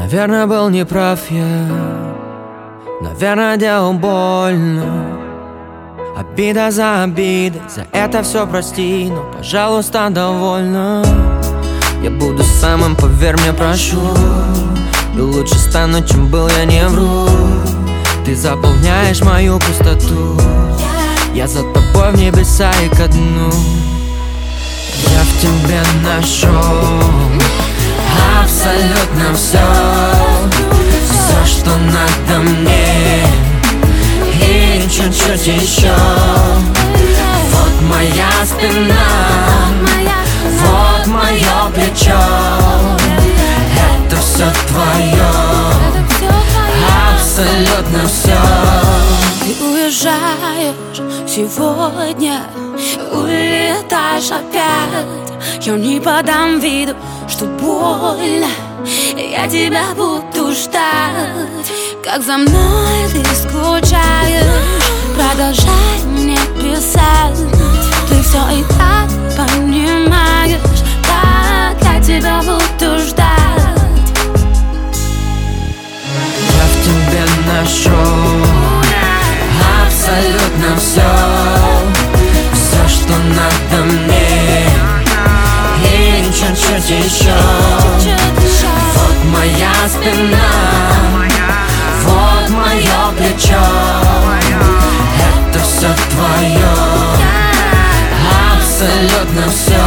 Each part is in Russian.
Наверное, был неправ я, наверное, делал больно. Обида за обидой, за это все прости, но, пожалуйста, довольно. Я буду самым, поверь мне, прошу, и лучше стану, чем был, я не вру. Ты заполняешь мою пустоту, я за тобой в небеса и ко дну. Я в тебе нашел абсолютно все, все, что надо мне, и чуть-чуть еще. Вот моя спина, вот мое плечо, это все твое, абсолютно все. Ты уезжаешь сегодня, улетаешь опять. Я не подам виду, что больно, я тебя буду ждать. Как за мной ты скучаешь, продолжай мне писать. Ты все и так понимаешь, как я тебя буду ждать. Я в тебе нашел абсолютно все, все, что надо мне, и чуть-чуть еще. Вот моя спина, вот мое плечо, это все твое, абсолютно все.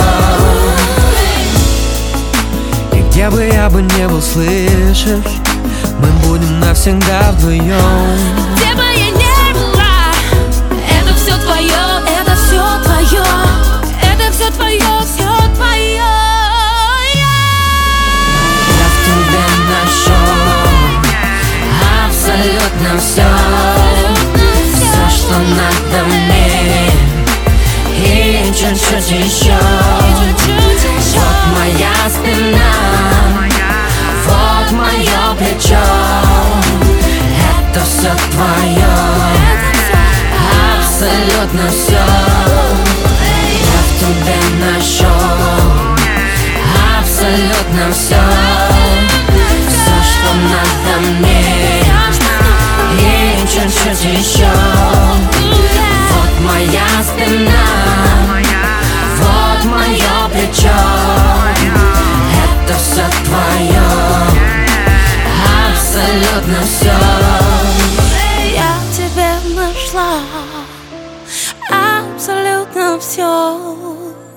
И где бы я бы не был, слышишь, мы будем навсегда вдвоем. Где бы я ни была, это все твое, это все твое, это все твое, все твое. Я в тебе нашел абсолютно все, все, что надо мне, и чуть-чуть еще. Вот моя спина, вот мое плечо, это все твое, абсолютно все. Я в тебе нашел абсолютно все, все, что надо мне, и чуть-чуть еще. Вот моя спина, вот мое плечо, это все твое, абсолютно все. Я тебе нашла абсолютно все.